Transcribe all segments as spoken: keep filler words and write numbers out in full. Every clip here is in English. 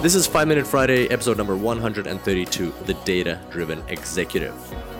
This is five Minute Friday, episode number one hundred thirty-two, The Data-Driven Executive.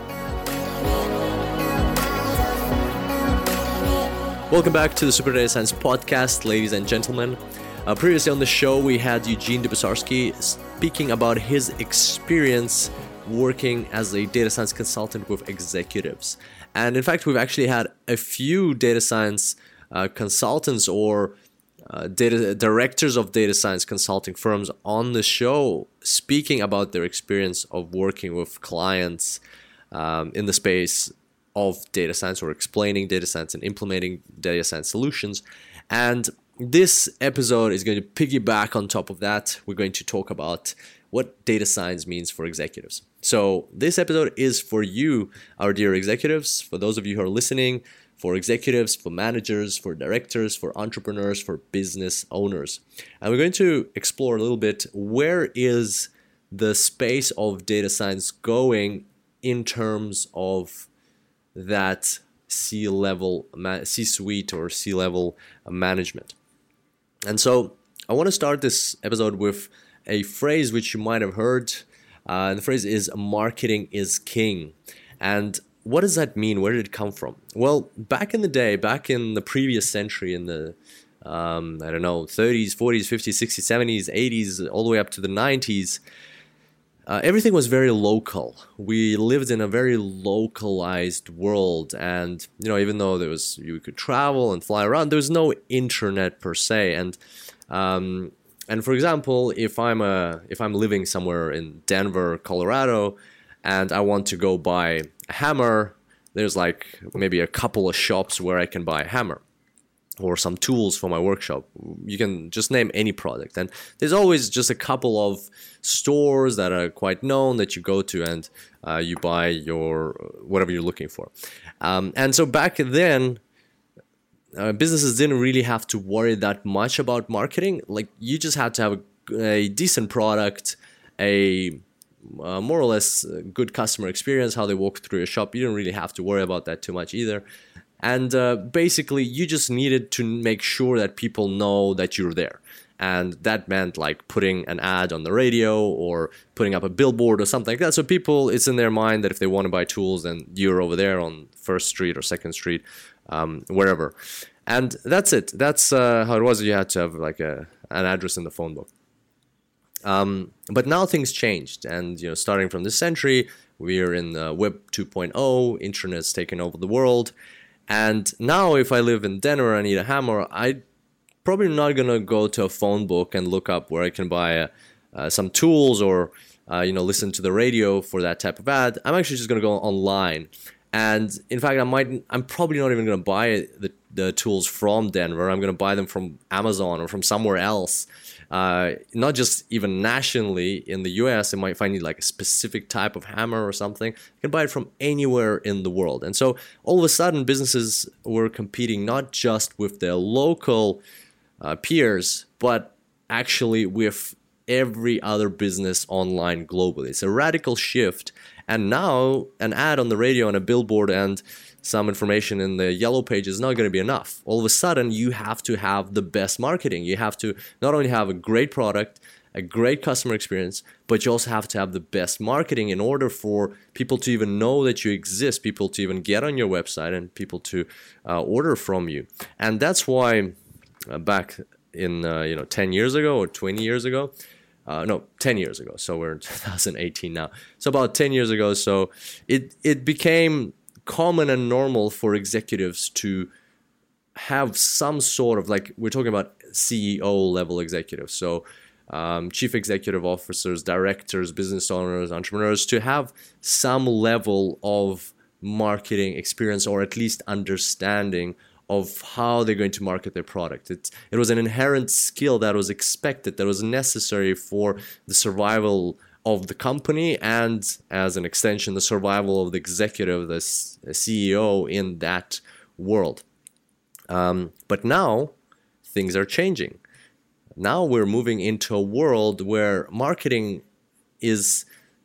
Welcome back to the Super Data Science Podcast, ladies and gentlemen. Uh, previously on the show, we had Eugene Dubosarski speaking about his experience working as a data science consultant with executives. And in fact, we've actually had a few data science uh, consultants or uh, data directors of data science consulting firms on the show speaking about their experience of working with clients um, in the space of data science, or explaining data science and implementing data science solutions. And this episode is going to piggyback on top of that. We're going to talk about what data science means for executives. So this episode is for you, our dear executives, for those of you who are listening, for executives, for managers, for directors, for entrepreneurs, for business owners. And we're going to explore a little bit, where is the space of data science going in terms of that C-level, C-suite or C-level management. And so I want to start this episode with a phrase which you might have heard. Uh, and the phrase is marketing is king. And what does that mean? Where did it come from? Well, back in the day, back in the previous century, in the, um, I don't know, thirties, forties, fifties, sixties, seventies, eighties, all the way up to the nineties, Uh, everything was very local. We lived in a very localized world, and you know, even though there was, you could travel and fly around, there was no internet per se. And um, and for example, if I'm a if I'm living somewhere in Denver, Colorado, and I want to go buy a hammer, there's like maybe a couple of shops where I can buy a hammer, or some tools for my workshop. You can just name any product. And there's always just a couple of stores that are quite known that you go to, and uh, you buy your whatever you're looking for. Um, and so back then, uh, businesses didn't really have to worry that much about marketing. Like, you just had to have a, a decent product, a uh, more or less good customer experience, how they walk through your shop. You didn't really have to worry about that too much either. And uh, basically, you just needed to make sure that people know that you're there. And that meant like putting an ad on the radio or putting up a billboard or something like that. So people, it's in their mind that if they want to buy tools, then you're over there on First Street or Second Street, um, wherever. And that's it. That's uh, how it was. You had to have like a, an address in the phone book. Um, but now things changed. And, you know, starting from this century, we're in uh, Web two point oh, internet's taken over the world. And now if I live in Denver and I need a hammer, I probably not going to go to a phone book and look up where I can buy uh, uh, some tools or, uh, you know, listen to the radio for that type of ad. I'm actually just going to go online. And in fact, I might, I'm probably not even going to buy the, the tools from Denver. I'm going to buy them from Amazon or from somewhere else. Uh, not just even nationally in the U S, I might find like a specific type of hammer or something. You can buy it from anywhere in the world. And so all of a sudden, businesses were competing not just with their local uh, peers, but actually with every other business online globally. It's a radical shift. And now an ad on the radio and a billboard and some information in the yellow page is not going to be enough. All of a sudden, you have to have the best marketing. You have to not only have a great product, a great customer experience, but you also have to have the best marketing in order for people to even know that you exist, people to even get on your website, and people to uh, order from you. And that's why uh, back in uh, you know ten years ago or twenty years ago, Uh, no, ten years ago. So we're in two thousand eighteen now. So about ten years ago, so it it became common and normal for executives to have some sort of, like, we're talking about C E O level executives. So um, chief executive officers, directors, business owners, entrepreneurs, to have some level of marketing experience, or at least understanding of how they're going to market their product. It, it was an inherent skill that was expected, that was necessary for the survival of the company, and as an extension, the survival of the executive, the C E O in that world. Um, but now, things are changing. Now we're moving into a world where marketing is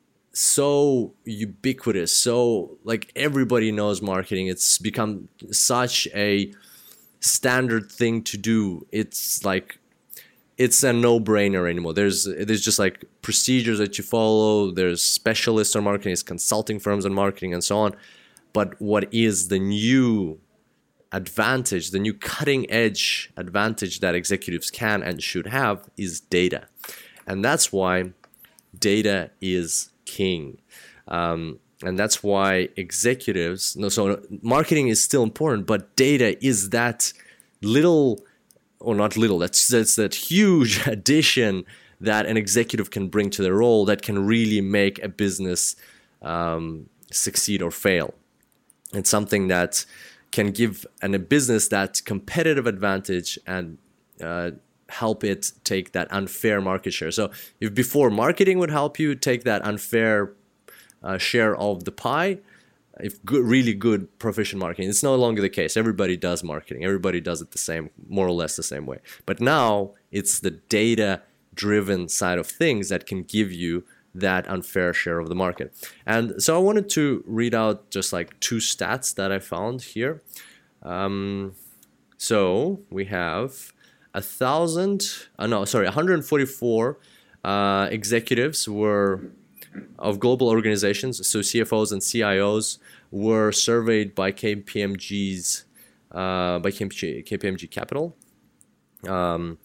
so ubiquitous, so like everybody knows marketing. It's become such a standard thing to do. It's like it's a no-brainer anymore. There's there's just like procedures that you follow. There's specialists on marketing, there's consulting firms on marketing, and so on. But what is the new advantage, the new cutting-edge advantage that executives can and should have is data. And that's why data is king. Um, and that's why executives, no, so marketing is still important, but data is that little, or not little, that's, that's that huge addition that an executive can bring to their role that can really make a business um, succeed or fail. It's something that can give an, a business that competitive advantage and uh, help it take that unfair market share. So if before marketing would help you take that unfair uh, share of the pie, if good, really good proficient marketing, it's no longer the case. Everybody does marketing. Everybody does it the same, more or less the same way. But now it's the data-driven side of things that can give you that unfair share of the market. And so I wanted to read out just like two stats that I found here. Um, so we have a thousand, uh, no, sorry, one hundred forty-four uh, executives were of global organizations, so C F Os and C I Os were surveyed by K P M G's, uh, by K P M G Capital. Um,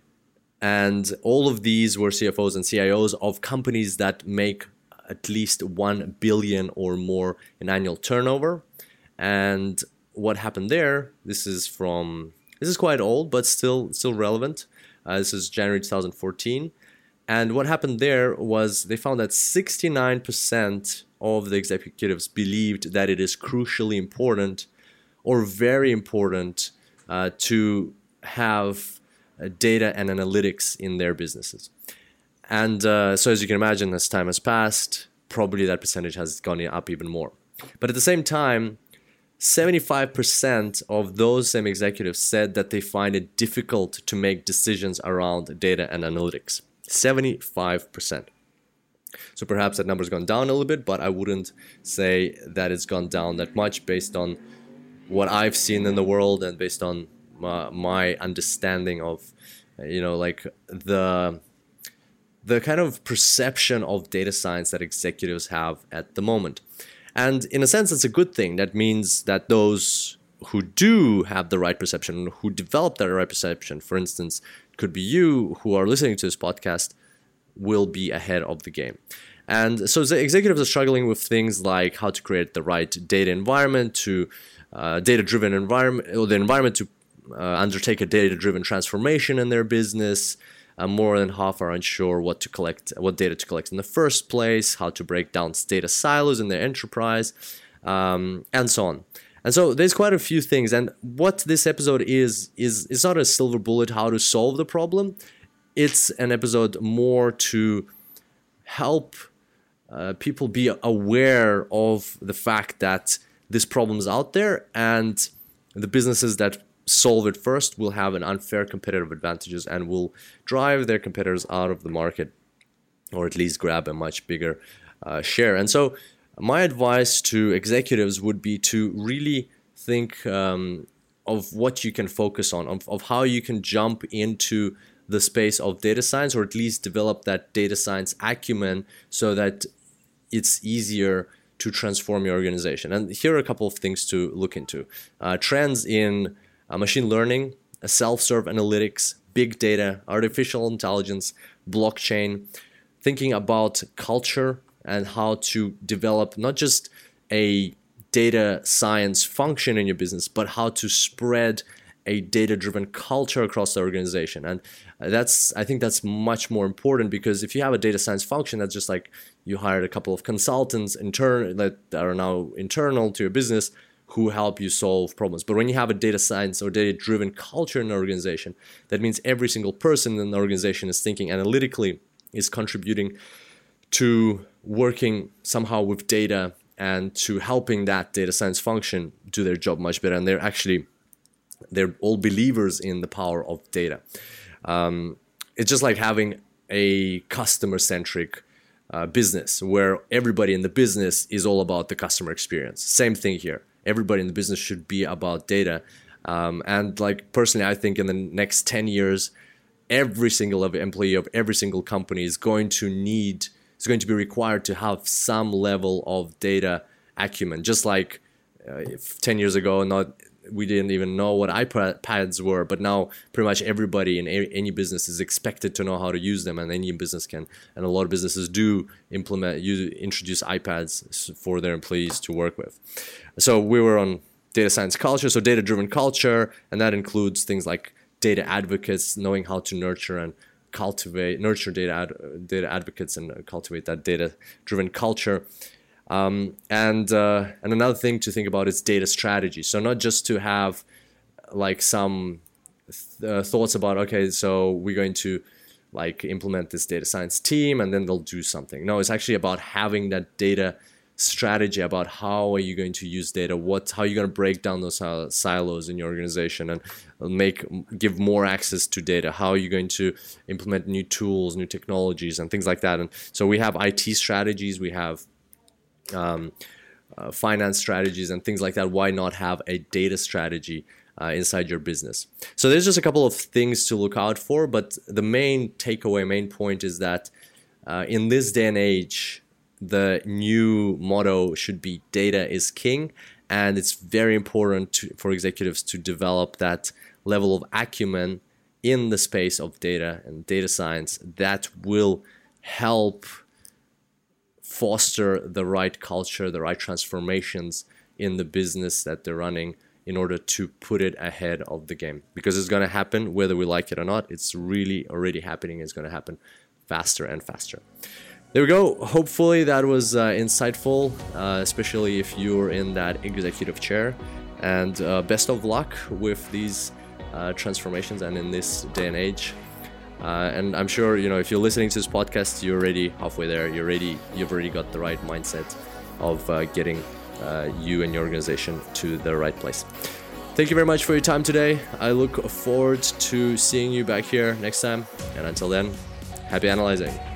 And all of these were C F Os and C I Os of companies that make at least one billion or more in annual turnover. And what happened there, this is from, this is quite old, but still still relevant. Uh, this is January two thousand fourteen. And what happened there was they found that sixty-nine percent of the executives believed that it is crucially important or very important uh, to have data and analytics in their businesses. And uh, so as you can imagine, as time has passed, probably that percentage has gone up even more. But at the same time, seventy-five percent of those same executives said that they find it difficult to make decisions around data and analytics. seventy-five percent. So perhaps that number's gone down a little bit, but I wouldn't say that it's gone down that much based on what I've seen in the world and based on my, my understanding of, you know, like the the kind of perception of data science that executives have at the moment. And in a sense, it's a good thing. That means that those who do have the right perception, who develop that right perception, for instance, could be you who are listening to this podcast, will be ahead of the game. And so the executives are struggling with things like how to create the right data environment, to uh, data-driven environment, or the environment to uh, undertake a data-driven transformation in their business. Uh, more than half are unsure what to collect, what data to collect in the first place, how to break down data silos in their enterprise, um, and so on. And so there's quite a few things. And what this episode is, is it's not a silver bullet how to solve the problem. It's an episode more to help uh, people be aware of the fact that this problem is out there, and the businesses that solve it first will have an unfair competitive advantages and will drive their competitors out of the market, or at least grab a much bigger uh, share. And so my advice to executives would be to really think um, of what you can focus on, of, of how you can jump into the space of data science, or at least develop that data science acumen so that it's easier to transform your organization. And here are a couple of things to look into. Uh, trends in uh, machine learning, uh, self-serve analytics, big data, artificial intelligence, blockchain, thinking about culture and how to develop not just a data science function in your business, but how to spread a data-driven culture across the organization. And that's, I think that's much more important, because if you have a data science function, that's just like you hired a couple of consultants intern that are now internal to your business who help you solve problems. But when you have a data science or data-driven culture in an organization, that means every single person in the organization is thinking analytically, is contributing to working somehow with data and to helping that data science function do their job much better. And they're actually They're all believers in the power of data. Um, it's just like having a customer-centric uh, business where everybody in the business is all about the customer experience. Same thing here. Everybody in the business should be about data. Um, and like personally, I think in the next ten years, every single employee of every single company is going to need, is going to be required to have some level of data acumen. Just like uh, ten years ago, not we didn't even know what iPads were, but now pretty much everybody in any business is expected to know how to use them, and any business can, and a lot of businesses do implement, use, introduce iPads for their employees to work with. So we were on data science culture, so data-driven culture, and that includes things like data advocates, knowing how to nurture and cultivate, nurture data ad, data advocates and cultivate that data-driven culture. Um, and uh, and another thing to think about is data strategy. So not just to have like some th- uh, thoughts about, okay, so we're going to like implement this data science team and then they'll do something. No, it's actually about having that data strategy about how are you going to use data, what, how are you going to break down those uh, silos in your organization and make, give more access to data, how are you going to implement new tools, new technologies and things like that. And so we have I T strategies, we have Um, uh, finance strategies and things like that. Why not have a data strategy uh, inside your business? So there's just a couple of things to look out for, but the main takeaway, main point is that uh, in this day and age, the new motto should be data is king, and it's very important to, for executives to develop that level of acumen in the space of data and data science that will help foster the right culture, the right transformations in the business that they're running in order to put it ahead of the game. Because it's going to happen whether we like it or not. It's really already happening. It's going to happen faster and faster. There we go. Hopefully that was uh, insightful, uh, especially if you're in that executive chair. And uh, best of luck with these uh, transformations and in this day and age. Uh, and I'm sure, you know, if you're listening to this podcast, you're already halfway there. You're ready. You've already got the right mindset of uh, getting uh, you and your organization to the right place. Thank you very much for your time today. I look forward to seeing you back here next time. And until then, happy analyzing.